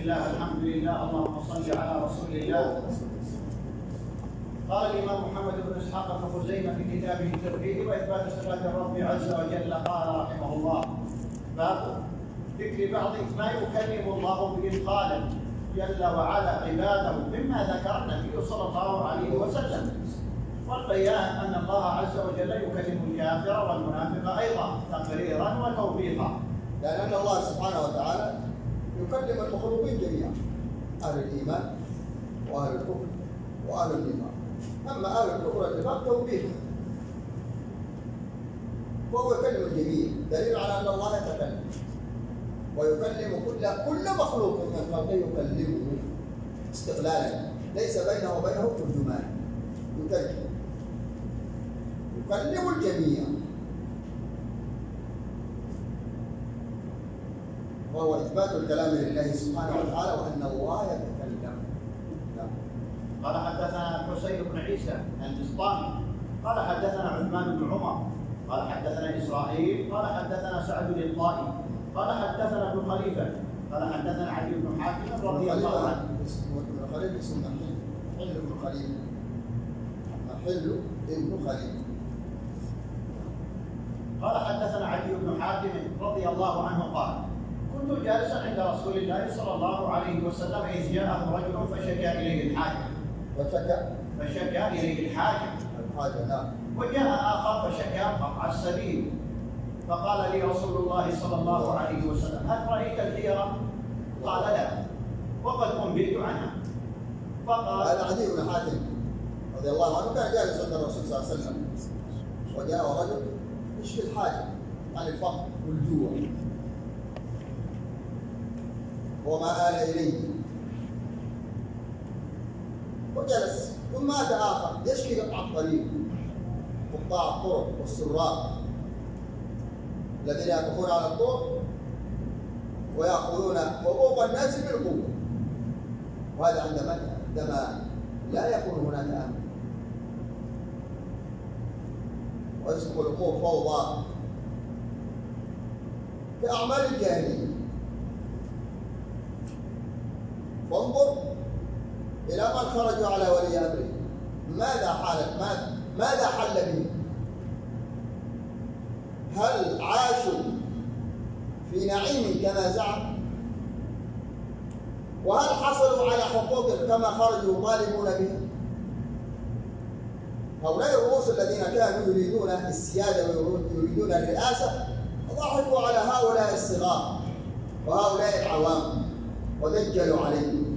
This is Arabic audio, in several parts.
الله الحمد لله اللهم صل على رسول الله. قال الإمام محمد بن إسحاق بن خزيمة في كتابه التوحيد وإثبات صفات الرب عز وجل قال رحمه الله: باب ذكر بعض ما يكلم الله به الخالق جل وعلا عباده مما ذكر النبي صلى الله عليه وسلم، والبيان أن الله عز وجل يكلم الكافر والمنافق أيضا تقريرا وتوبيخا، لأن الله سبحانه وتعالى يكلم المخلوقين جميعا، أهل الإيمان وأهل الكفر وأهل النفاق. أما أهل الكفر والنفاق توبيخ، وهو يكلم الجميع، دليل على أن الله يتكلم ويكلم كل مخلوق من خلقه، يكلمه استقلالا ليس بينه وبينه ترجمان، يكلم الجميع، وهو إثبات الكلام لله سبحانه وتعالى وأن الله يتكلم. قال حدثنا حسين بن عيسى البسطامي قال حدثنا عثمان بن عمر قال حدثنا إسرائيل قال حدثنا سعد بن طائي قال حدثنا ابن خليفة قال حدثنا علي بن حاتم رضي الله عنه. ابن خليفة اسمه محل بن خليفة، محل ابن خليفة. قال حدثنا علي بن حاتم رضي الله عنه قال: كنت جالسا عند رسول الله صلى الله عليه وسلم إذ جاءه رجل فشكى إليه الحاكم. فشكى إليه الحاكم. نعم. وجاء آخر فشكى قطع السبيل، فقال لي رسول الله صلى الله عليه وسلم: هل رأيت الحيرة؟ قال: لا، وقد أنبئت عنها. فقال: هذا علي بن حاتم رضي الله عنه كان جالس عند الرسول صلى الله عليه وسلم، وجاء رجل يشكي الحاجة عن الفقر والجوع وما آل إليه، وجلس. ثم أتى آخر يشكي قطع الطريق، قطاع الطرق والسراق الذين يقفون على الطرق ويأخذون حقوق الناس بالقوة، وهذا عندما لا يكون هناك أمن ويصبح الأمور فوضى كأعمال الجاهلية. فانظر إلى من خرجوا على ولي أمره، ماذا حل به؟ هل عاشوا في نعيم كما زعم؟ وهل حصلوا على حقوق كما خرجوا يطالبون بها؟ هؤلاء الرؤوس الذين كانوا يريدون السيادة ويريدون الرئاسة ضحكوا على هؤلاء الصغار وهؤلاء العوام ودجلوا عليهم،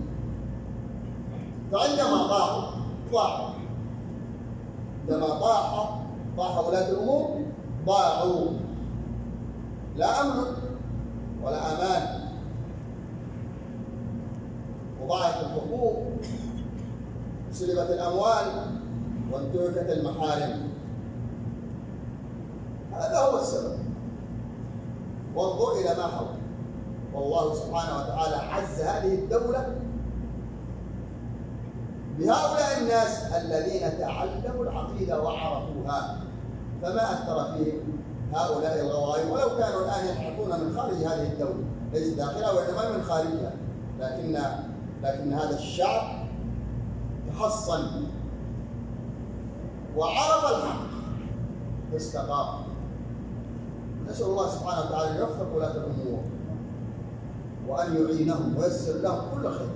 فعندما ضاعوا عندما طاح ولاة الأمور ضاعوا، لا أمن ولا أمان، وضاعت الحقوق، سلبت الأموال، وانتهكت المحارم. هذا هو السبب. وانظر إلى ما حول، والله سبحانه وتعالى عز هذه الدولة بهؤلاء الناس الذين تعلموا العقيدة وعرفوها، فما أثر فيهم هؤلاء الغوائب، ولو كانوا الآن يضحكون من خارج هذه الدولة، ليس داخلها وإنما من خارجها، لكن هذا الشعب تحصن وعرف الحق فاستقام. نسأل الله سبحانه وتعالى أن يوفق ولاة الأمور وأن يعينهم وييسر لهم كل خير.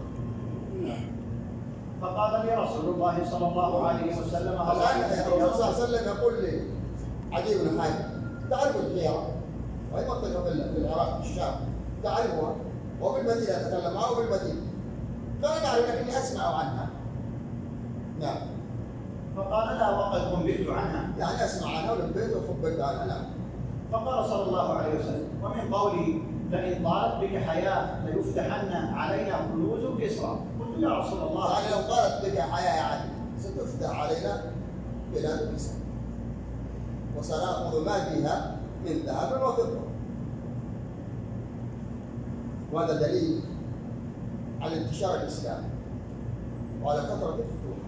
فقال لي رسول الله صلى الله عليه وسلم: الرسول صلى الله عليه وسلم يقول لي عدي بن حاتم: تعرف الحيرة؟ وهي منطقة في العراق في الشام، تعرفها، وبالمدينة أتكلم معها وبالمدينة، فأنا أعرف لكني أسمع عنها. نعم. فقال: لا، وقد أنبئت عنها، يعني أسمع عنها ولبيت وخبرت عنها. نعم. فقال صلى الله عليه وسلم: ومن قوله: لئن طالت بك حياة ليفتحن علينا كنوز كسرى. قلت: يا رسول الله، يعني لو طالت بك حياة يا علي ستفتح علينا بلاد كسرى وسنأخذ ما فيها من ذهب وفضة. وهذا دليل على انتشار الإسلام وعلى كثرة الفتوح،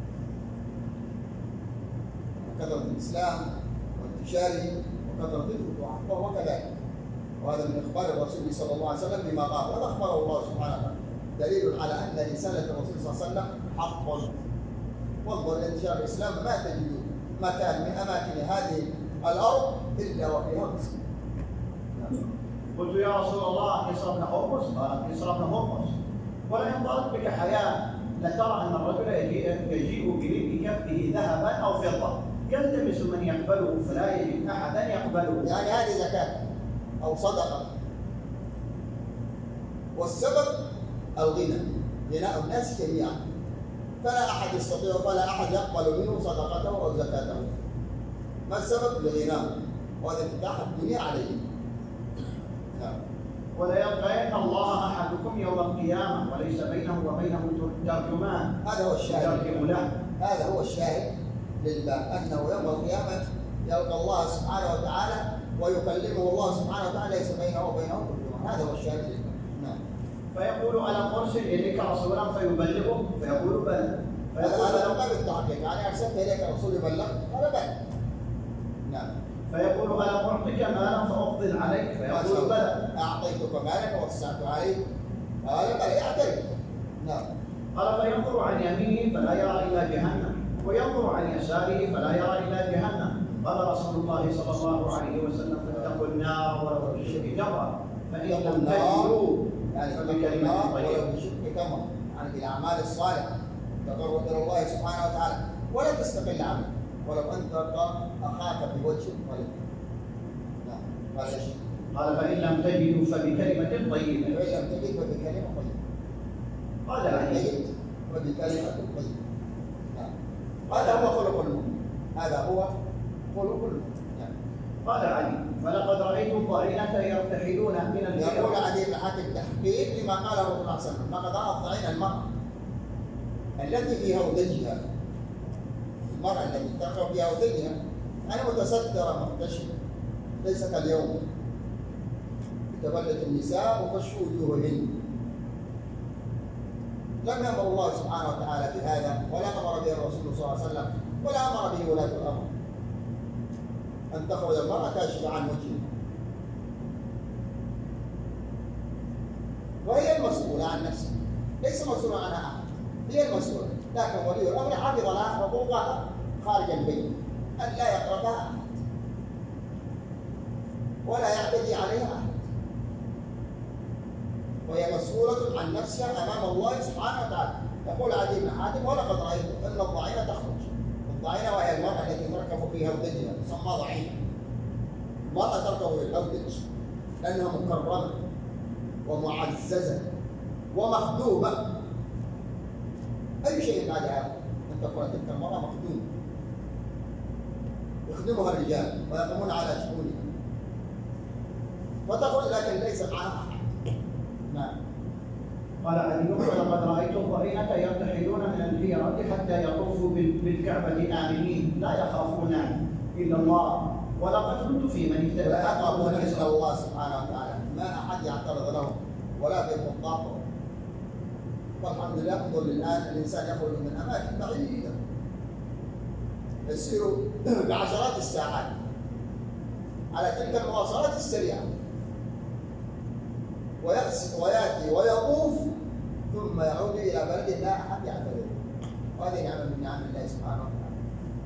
كثرة الإسلام وانتشاره وكثرة الفتوحات، وهو كذلك. وهذا من إخبار الرسول صلى الله عليه وسلم بما قال، وهذا أخبره الله سبحانه دليل على أن رسالة الرسول صلى الله عليه وسلم حق. وانظر إلى انتشار الإسلام، ما تجد مكان من أماكن هذه الأرض إلا وفيها مسلم. قلت يا رسول الله كسرى بن هرمز؟ قال كسرى بن هرمز. ولئن ضلت بك حياة لترى أن الرجل يجيء بكفه ذهبا أو فضة يلتمس من يقبله فلا يجد أحدا يقبله. يعني هذه زكاة أو صدقة. والسبب الغنى، غناء الناس جميعا، فلا أحد يستطيع فلا أحد يقبل منه صدقته أو زكاته. ما السبب؟ لغناه، وهذا انفتاح الدنيا عليه. وليلقين الله أحدكم يوم القيامة وليس بينه وبينه ترجمان. هذا هو الشاهد. يترجم له. هذا هو الشاهد للباب، أنه يوم القيامة يلقى الله سبحانه وتعالى ويكلمه الله سبحانه وتعالى ليس بينه وبينه ترجمان. هذا هو الشاهد للباب. نعم. فيقول ألم أرسل إليك رسولا فيبلغه؟ فيقول بلى. هذا من باب التحقيق، يعني أرسلت إليك رسول يبلغ؟ قال بلى. نعم. فيقول ألم أعطك مالا فأفضل عليك؟ فيقول بلى. أعطيتك مالا ووسعت عليك؟ قال بلى، يعترف. نعم. قال فينظر عن يمينه فلا يرى إلا جهنم وينظر عن يساره فلا يرى إلا جهنم. قال رسول الله صلى الله عليه وسلم فاتقوا النار ولو بشق تمرة فإن لم تجدوا يعني فبكلمة ولو بشق تمرة، يعني بالأعمال الصالحة تقرب إلى الله سبحانه وتعالى، ولا تستقل عنه ولو أن تلقى أخاك بوجه طيب. نعم. قال ايش؟ قال فإن لم تجدوا فبكلمة طيبة. فإن لم تجد فبكلمة طيبة. قال علي وبكلمة طيبة. نعم. هذا هو خلق المؤمن. هذا هو خلق المؤمن. نعم. قال علي فلقد رأيت الضعينة يرتحلون من البئر. يقول علي بن حاتم تحقيق لما قاله الرسول صلى الله عليه وسلم: لقد رأى الضعينة المرأة التي في هودجها، المرأة التي تقع في هودجها يعني متسترة محتشمة، ليس كاليوم تبلد النساء وكشف وجوههن. لم يأمر الله سبحانه وتعالى بهذا، ولا أمر به الرسول صلى الله عليه وسلم، ولا أمر به ولاة الأمر أن تخرج المرأة كاشفة عن وجهها، وهي المسؤولة عن نفسها، ليس مسؤولة عنها أحد، هي المسؤولة. لكن ولي الأمر حفظ لها حقوقها خارج البيت، أن لا يقربها أحد ولا يعتدي عليها أحد، وهي مسؤولة عن نفسها أمام الله سبحانه وتعالى. يقول عدي بن حاتم: ولقد رأيت أن الضعينة تخرج. الضعينة وهي المرأة التي تركب في هودجها، تسمى ضعينة. المرأة تركب في الهودج لأنها مكرمة ومعززة ومخدومة. أي شيء بعد هذا أن تكون تلك المرأة مخدومة، يخدمها الرجال ويقومون على شؤونها، وتخرج لكن ليس معها أحد. نعم. قال علي ولقد رأيت الضعينة يرتحلون من الحيرة حتى يطوفوا بالكعبة آمنين لا يخافون إلا الله. ولقد كنت في من اهتدى ولا يخافون إلا الله سبحانه وتعالى، ما أحد يعترض لهم ولا في خطابهم. والحمد لله انظر الآن الإنسان يخرج من أماكن بعيدة يسير بعشرات الساعات على تلك المواصلات السريعة، ويأتي ويطوف ثم يعود إلى بلد لا أحد يعترض. وهذه نعمة من نعم الله سبحانه وتعالى.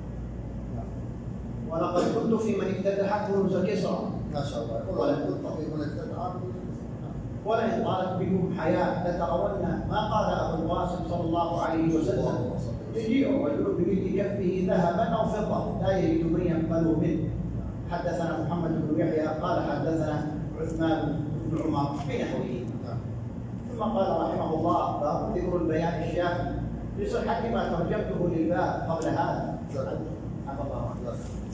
ولقد كنت في من افتتح كنوز كسرى. ما شاء الله. يقول ولقد كنت في من افتتح. ولئن طالت بكم حياة لترون ما قال أبو القاسم صلى الله عليه وسلم: يجيء الرجل بمثل كفه ذهبا أو فضة لا يجد من يقبله منه. حدثنا محمد بن يحيى قال حدثنا عثمان بن عمر بنحوه. ثم قال رحمه الله: باب ذكر البيان الشافي لصحة ما ترجمته للباب قبل هذا. حفظ الله.